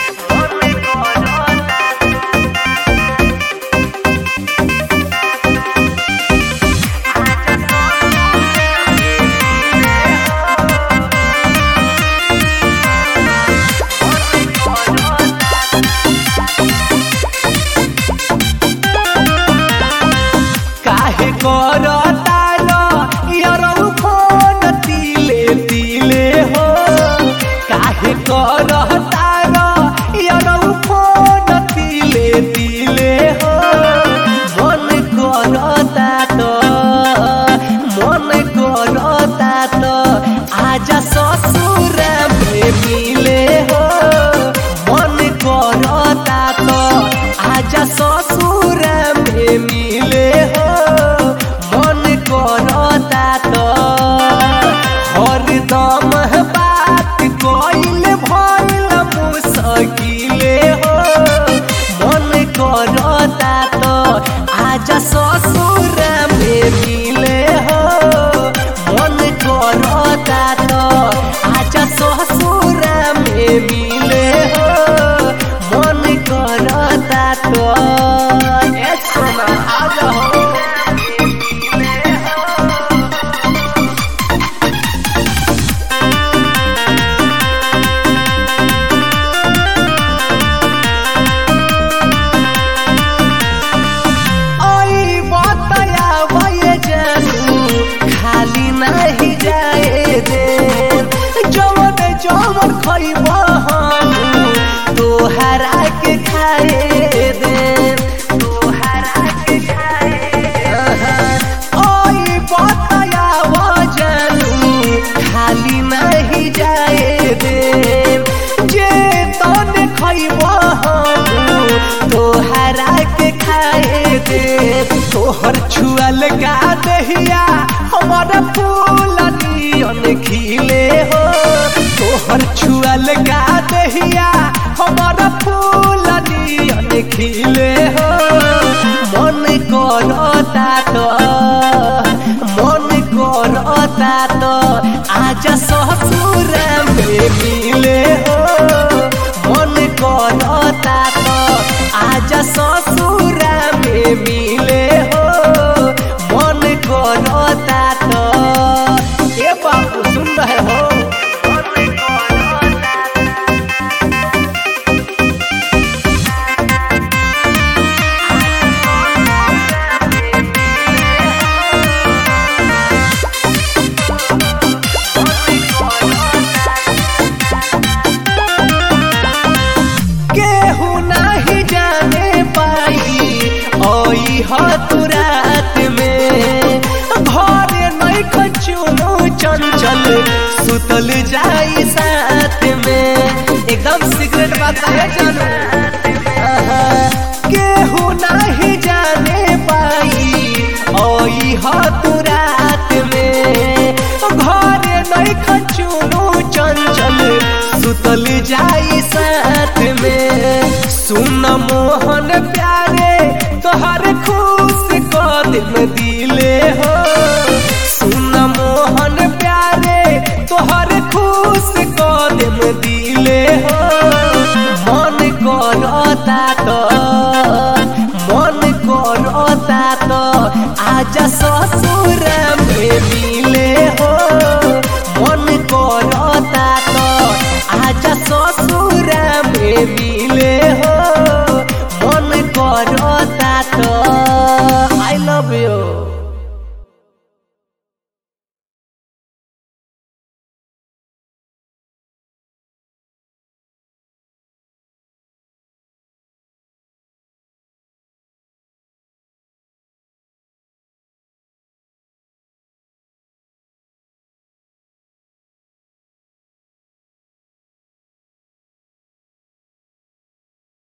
आजा ससुर में मिले हो मन करता तो आजा ससुर में मिले हो मन करता तो हरदम बात कइल भइल मुश्किले हो मन करता तो आजा ससुर में मिले हो मन करता तो आजा ससुर में मिले हो मन करता तो सोना आजा हो नहीं जाए दे जवन जवन खइबा हम तोहरा के खाए दे तोहरा के खाए ओई बताया वजनू खाली नहीं जाए दे जे तने खइबा हम तोहरा के खाए दे तोहर छुअल का दहिया हमारा फूल नियन खिले हो तोहर छुअल का दहिया हमारा फूल नियन खिले हो मन करता तो आजा ससुर में मिले हो मन करता तो आजा ससुर में मिले हो मन करता तो ये बाबू सुन रहे हो केहू नहीं जाने पाई ओई हो तू रात में घर नहीं खचुनो चंचल सुतल जाई साथ में एकदम सिगरेट बताया जानू केहू नहीं जाने पाई ओई हो तू रात में घर नहीं खचुनो चंचल सुतल जाई साथ में सुन मोहन प्यारे तोहर खुश कदम दिले हो सुन मोहन प्यारे तोहर खुश कदम दिले हो मन करता तो आजा ससुर में मिले हो मन करता तो आजा ससुर